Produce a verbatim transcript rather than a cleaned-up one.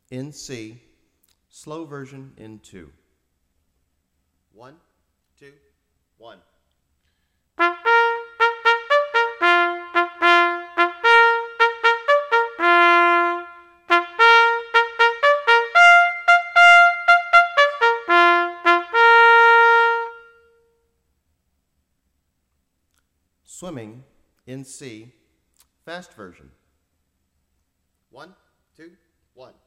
in C, slow version in two. One, two, one. Swimming in C, fast version. One, two, one.